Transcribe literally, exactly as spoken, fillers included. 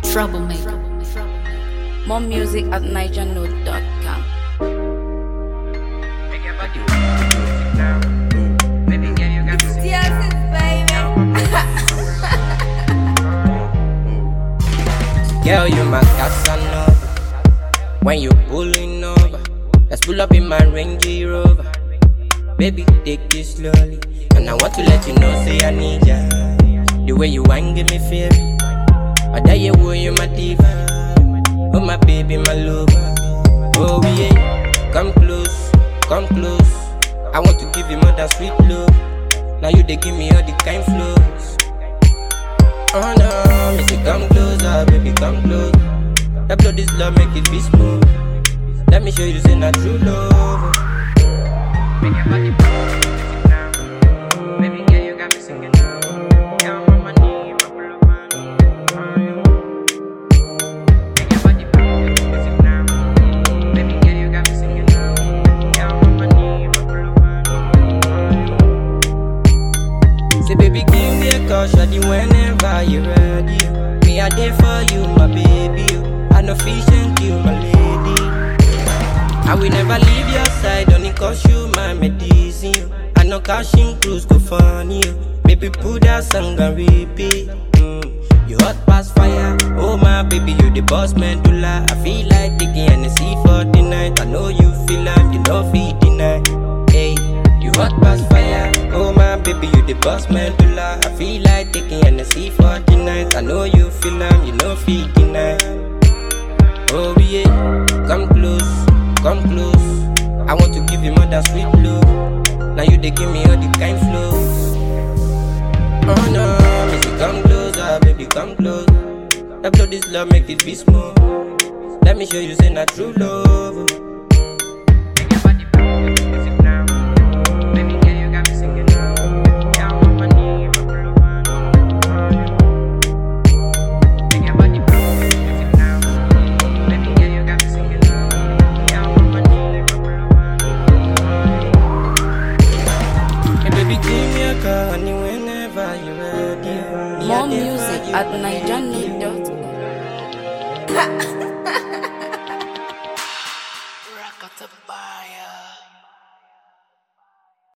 Troublemaker. More music at niger note dot com. Girl, you my Casanova. When you pulling over, let's pull up in my Range Rover. Baby, take it slowly, and I want to let you know, say I need ya. The way you whine, give me fear. I dare you, boy, you my diva. Oh my baby, my lover. Oh yeah, come close, come close. I want to give you more than sweet love. Now you they give me all the kind flows. Oh no, me say come closer, baby, come close. Upload this love, make it be smooth. Let me show you, say not true love. Make your body move now. Baby girl, you got me singing now. Yeah, I'm on my knee, my pull up on. Make your body move now. Baby girl, you got me singing now. Yeah, I'm on my knee, my pull up on. Say baby, give me a call, shawty, whenever you're ready. Me a there for you, my baby. I know fish and you, my lady. I will never leave your side, only cause you my medicine. I know cashing cruise go funny. Baby, put that song and repeat. Mm. You hot past fire, oh my baby, you the boss man to lie. I feel like taking N S C for the night. I know you feel like you know feed deny. Hey, you hot past fire, oh my baby, you the boss man to lie. I feel like taking N S C for the night. I know you feel like you know feed deny. Oh yeah, come close, come close. I want to give you more than sweet love. Now you they give me all the kind flows. Oh no, me say come closer, baby, come close. Upload this love, make it be smooth. Let me show you, say not true love. Make your body move now. Baby girl, you got me singing now. Yeah, I'm on my knee, my pull up on. Make your body move now. Baby girl, you got me singing now. Yeah, I'm on my knee, my pull up on. Hey baby, give me a call, honey, whenever you're ready. More music at niger note dot com.